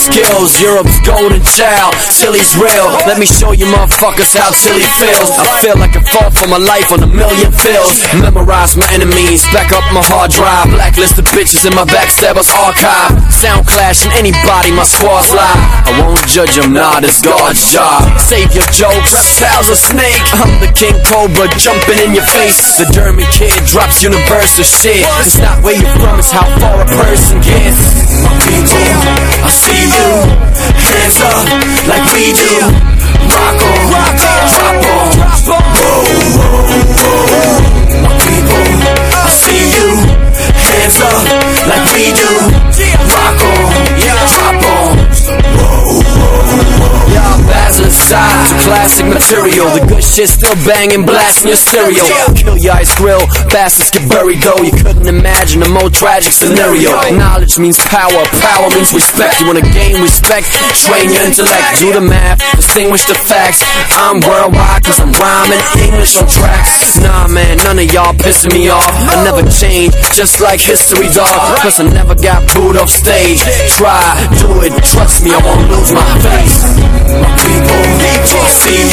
skills. Europe's golden child, Tilly's real. Let me show you motherfuckers how Tilly feels. I feel like I fought for my life on a million fields. Memorize my enemies, back up my hard drive. Blacklist the bitches in my backstabbers archive. Sound clashing anybody, my squad's live. I won't judge them, nah, this God's job. Save your jokes, reptiles a snake. I'm the King Cobra jumping in your face. The German kid drops universal shit. It's not where you from, it's how far a person gets. My people, I see you. Hands up like we do. Rock on, drop on. Whoa, whoa, whoa. My people, I see you. Hands up like we do. Rock on, drop on. Whoa, whoa, whoa. Y'all bashing aside to classic material. The good shit still banging, blasting your stereo. Kill your ice grill, bastards get buried though. You couldn't imagine a more tragic scenario. Knowledge means power, power means respect. You wanna gain respect, train your intellect. Do the math, distinguish the facts. I'm worldwide cause I'm rhyming English on tracks. Nah man, none of y'all pissing me off. I never change, just like history dog. Plus I never got booed off stage. Try, do it, trust me, I won't lose my face. My people, see